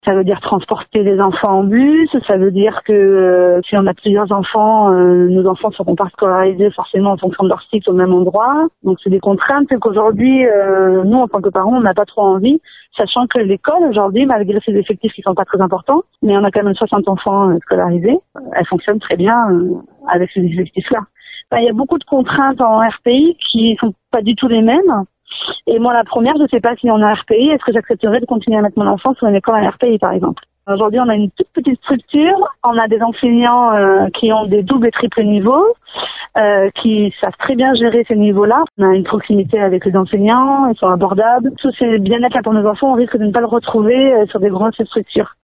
Ça veut dire transporter les enfants en bus, ça veut dire que si on a plusieurs enfants, nos enfants ne seront pas scolarisés forcément en fonction de leur cycle au même endroit. Donc c'est des contraintes qu'aujourd'hui, nous en tant que parents, on n'a pas trop envie, sachant que l'école aujourd'hui, malgré ses effectifs qui sont pas très importants, mais on a quand même 60 enfants scolarisés, elle fonctionne très bien avec ces effectifs-là. Enfin, il y a beaucoup de contraintes en RPI qui sont pas du tout les mêmes. Et moi, la première, je ne sais pas si on a RPI, est-ce que j'accepterais de continuer à mettre mon enfant sur une école à RPI, par exemple. Aujourd'hui, on a une toute petite structure, on a des enseignants qui ont des doubles et triples niveaux, qui savent très bien gérer ces niveaux-là. On a une proximité avec les enseignants, ils sont abordables. Tout ce bien-être là pour nos enfants, on risque de ne pas le retrouver sur des grosses structures.